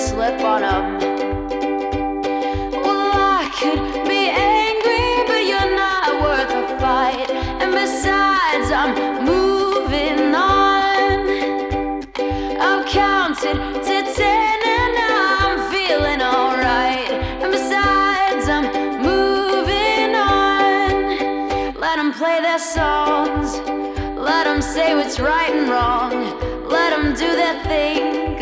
slip on 'em. Well, I could be angry, but you're not worth a fight. And besides, I'm moving on. I've counted to 10 and I'm feeling alright. And besides, I'm moving on. Let them play their songs, let them say what's right and wrong, let them do their thing.